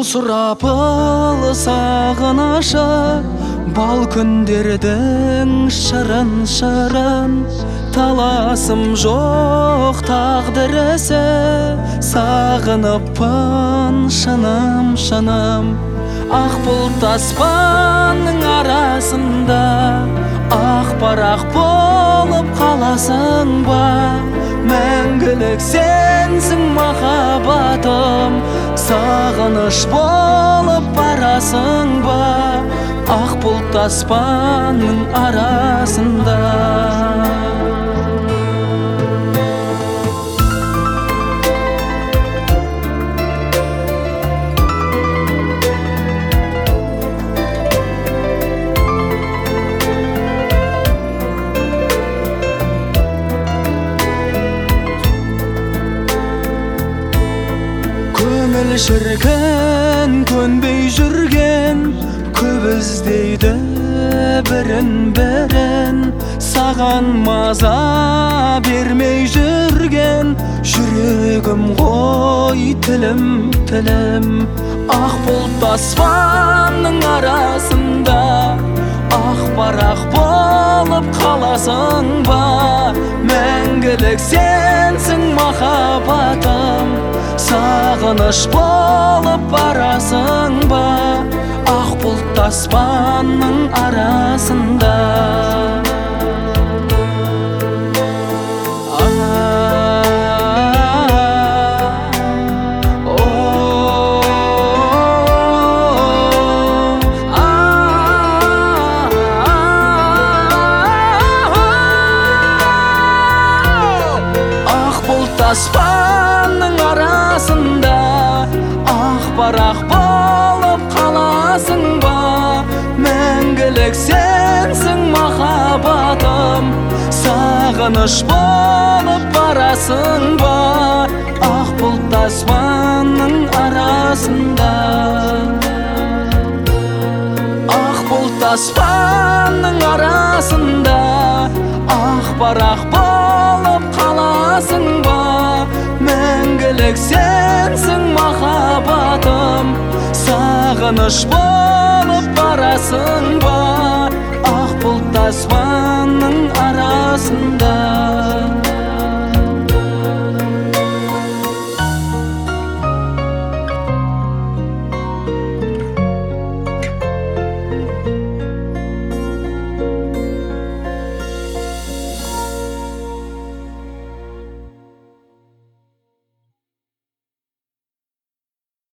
сұрапыл сағынышы, бал күндердің шырын-шырын, таласым жоқ тағдырысы, сағыныппын шыным-шыным. Ақ бұлт аспанның арасында, ақ парақ болып қаласың ба? Мәңгілік сенсің махаббатым, сағыныш болып барасың ба? Ақ бұлт аспанның арасында. Көңіл шіркін көнбей жүрген, көп іздейді бірін-бірін. Саған маза бермей жүрген, жүрегім ғой тілім. Ақ бұлт аспанның арасында, ақ парақ болып қаласың ба? Мәңгілік сенсің махаббатым, сағыныш болып барасың ба? Ақ бұлт аспанның арасында. Ақ бұлт аспанның арасында, ақ парақ болып қаласың ба? Мәңгілік сенсің махаббатым, сағыныш болып барасың ба? Ақ бұлт аспанның арасында. Ақ бұлт аспанның арасында, ақ парақ болып қаласың ба? Мәңгілік сенсің махаббатым, сағыныш болып барасың ба? Ақ бұлт аспанның арасында.